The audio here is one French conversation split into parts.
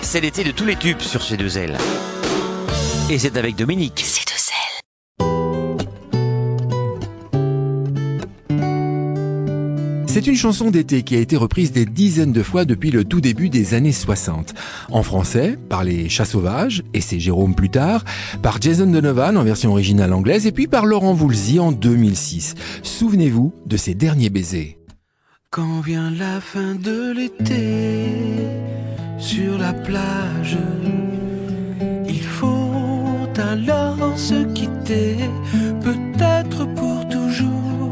C'est l'été de tous les tubes sur C2L. Et c'est avec Dominique. C'est une chanson d'été qui a été reprise des dizaines de fois depuis le tout début des années 60. En français, par les Chats Sauvages, et c'est Jérôme plus tard, par Jason Donovan en version originale anglaise, et puis par Laurent Voulzy en 2006. Souvenez-vous de ces derniers baisers. Quand vient la fin de l'été, sur la plage, il faut alors se quitter, peut-être pour toujours.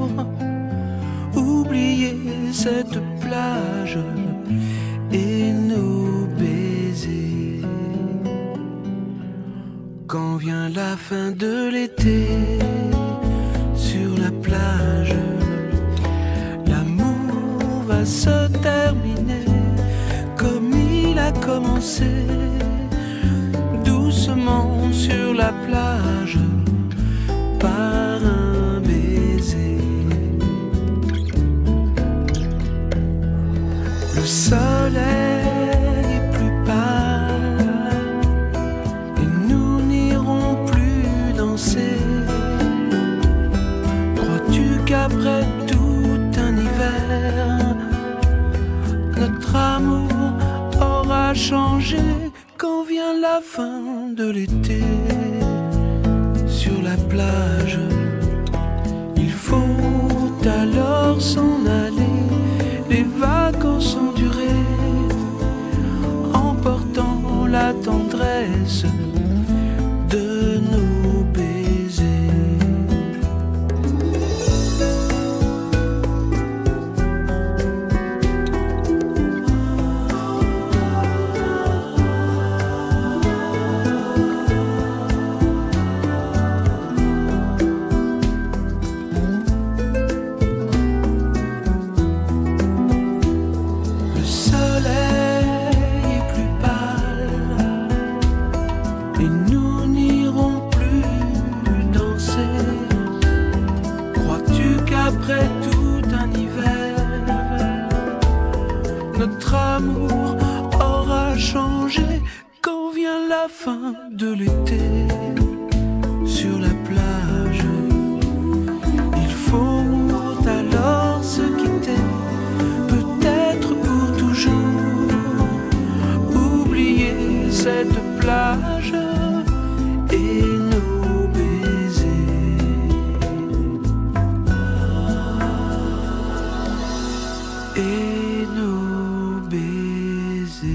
Oublier cette plage et nos baisers. Quand vient la fin de l'été, sur la plage, l'amour va se terminer comme il a commencé, doucement sur la plage, par un baiser. Le soleil est plus pâle et nous n'irons plus danser. Crois-tu qu'après tout un hiver, notre amour aura changé? Quand vient la fin de l'été, sur la plage, il faut alors s'en aller. Les vacances ont duré, emportant la tendresse de nos baisers. Après tout un hiver, notre amour aura changé. Quand vient la fin de l'été, sur la plage, il faut alors se quitter, peut-être pour toujours. Oublier cette plage et nos baisers. Et nos baisers.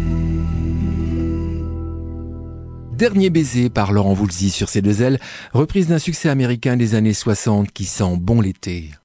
Dernier baiser par Laurent Voulzy sur C2L, reprise d'un succès américain des années 60 qui sent bon l'été.